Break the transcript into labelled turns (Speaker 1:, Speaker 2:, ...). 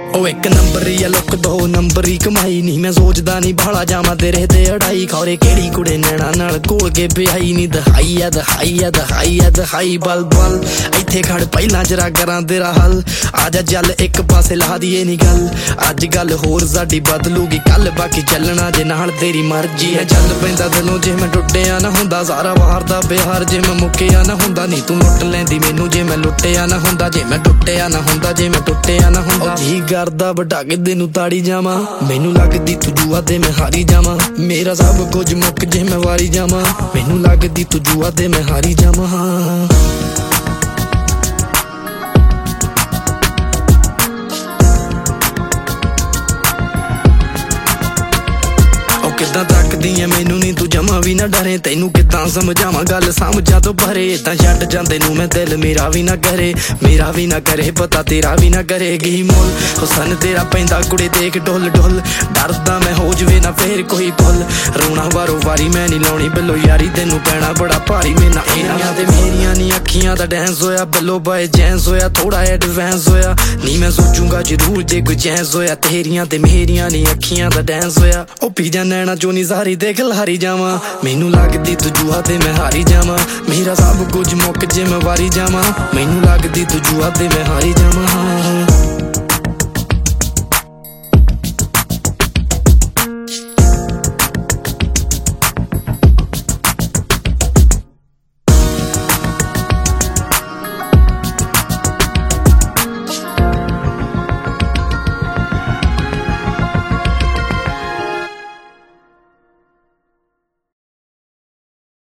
Speaker 1: ਉਹ ਇੱਕ ਨੰਬਰੀ ਆ ਲੁੱਕ 2 ਨੰਬਰੀ ਕਮਾਈ ਨੀ ਮੈਂ ਸੋਚਦਾ ਨੀ ਬਾਲਾ ਜਾਵਾਂ ਤੇਰੇ ਤੇ ਅੜਾਈ ਖੌਰੇ ਕਿਹੜੀ ਕੁੜੇ ਨੈਣਾ ਨਾਲ ਘੋਲ ਕੇ ਵਿਆਹੀ ਨੀ ਦਹਾਈ ਆ ਦਹਾਈ ਆ ਦਹਾਈ ਆ ਦਹਾਈ ਬਲ ਬਲ ਇੱਥੇ ਖੜ ਪਹਿਲਾਂ ਜਰਾ ਕਰਾਂ ਤੇਰਾ ਹੱਲ ਆਜਾ ਚੱਲ ਇੱਕ ਪਾਸੇ ਲਾ ਦੀਏ ਨੀ ਗੱਲ ਅੱਜ ਗੱਲ ਹੋਰ ਸਾਡੀ ਬਦਲੂਗੀ ਕੱਲ ਬਾਕੀ ਚੱਲਣਾ ਜੇ ਨਾਲ ਤੇਰੀ ਮਰਜ਼ੀ ਹੈ ਚੱਲ ਪੈਂਦਾ ਦਿਲੋਂ ਜੇ ਮੈਂ ਟੁੱਟਿਆ ਨਾ ਹੁੰਦਾ ਸਾਰਾ ਬਾਹਰ ਦਾ ਪਿਆਰ ਜੇ ਮੈਂ ਮੁੱਕਿਆ ਨਾ ਹੁੰਦਾ ਨੀ ਤੂੰ ਲੁੱਟ ਲੈਂਦੀ ਮੈਨੂੰ ਜੇ ਮੈਂ ਲੁੱਟਿਆ ਨਾ ਹੁੰਦਾ ਜੇ ਮੈਂ ਟੁੱਟਿਆ ਨਾ ਹੁੰਦਾ ਜੇ ਮੈਂ ਟੁੱਟਿਆ ਨਾ ਹੁੰਦਾ ਜੀ ਕਰਦਾ ਵਟਾ ਕੇ ਤੈਨੂੰ ਤਾੜੀ ਜਾਵਾਂ ਮੈਨੂੰ ਲੱਗਦੀ ਤੂੰ ਜੂਆ ਤੇ ਮੈਂ ਹਾਰੀ ਜਾਵਾਂ ਮੇਰਾ ਸਭ ਕੁਝ ਮੁੱਕ ਜੇ ਮੈਂ ਵਾਰੀ ਜਾਵਾਂ ਮੈਨੂੰ ਲੱਗਦੀ ਤੂੰ ਜੂਆ ਤੇ ਮੈਂ ਹਾਰੀ ਜਾਵਾਂ ਕਿੱਦਾਂ ਤੱਕਦੀ ਐ ਮੈਨੂੰ ਨੀ ਤੂੰ ਜਮਾ ਵੀ ਨਾ ਡਰੇ ਤੈਨੂੰ ਕਿੱਦਾਂ ਸਮਝਾਵਾਂ ਗੱਲ ਸਮਝਾ ਤੋਂ ਪਰੇ ਏਦਾਂ ਛੱਡ ਜਾਂਦੇ ਨੂੰ ਮੈਂ ਦਿਲ ਮੇਰਾ ਵੀ ਨਾ ਕਰੇ ਪਤਾ ਤੇਰਾ ਵੀ ਨਾ ਕਰੇਗੀ ਮੁੱਲ ਹੁਸਨ ਤੇਰਾ ਪੈਂਦਾ ਕੁੜੇ ਦੇਖ ਢੁੱਲ ਢੁੱਲ ਡਰਦਾ ਮੈਂ ਹੋ ਜਵੇ ਨਾ ਫੇਰ ਕੋਈ ਭੁੱਲ ਰੋਣਾ ਵਾਰੋ ਵਾਰੀ ਮੈਂ ਨੀ ਲਾਉਣੀ ਬਿੱਲੋ ਯਾਰੀ ਤੈਨੂੰ ਪੈਣਾ ਬੜਾ ਭਾਰੀ ਮੇਨਾ ਇਹਨਾਂ ਤੇ ਮੇਰੀਆਂ ਨੀ ਅੱਖੀਆਂ ਦਾ ਡੈਂਸ ਹੋਇਆ ਬਿੱਲੋ ਬਾਏ ਜੈਂਸ ਹੋਇਆ ਥੋੜਾ ਐਡਵਾਂਸ ਹੋਇਆ ਨੀ ਮੈਂ ਸੋਚੂਗਾ ਜ਼ਰੂਰ ਜੇ ਕੋਈ ਚੈਂਸ ਹੋਇਆ ਤੇਰੀਆਂ ਤੇ ਮੇਰੀਆਂ ਨੀ ਅੱਖੀਆਂ ਦਾ ਡੈਂਸ ਹੋਇਆ ਉਹ ਪੀ ਜਾ ਨੈਣਾ ਚੋਂ ਨੀ ਸਾਰੀ ਤੇ ਖਿਲਾਰੀ ਜਾਵਾਂ ਮੈਨੂੰ ਲੱਗਦੀ ਤੂੰ ਜੂਆ ਤੇ ਮੈਂ ਹਾਰੀ ਜਾਵਾਂ ਮੇਰਾ ਸਭ ਕੁਝ ਮੁੱਕ ਜੇ ਮੈਂ ਵਾਰੀ ਜਾਵਾਂ ਮੈਨੂੰ ਲੱਗਦੀ ਤੂੰ ਜੂਆ ਤੇ ਮੈਂ ਹਾਰੀ ਜਾਵਾਂ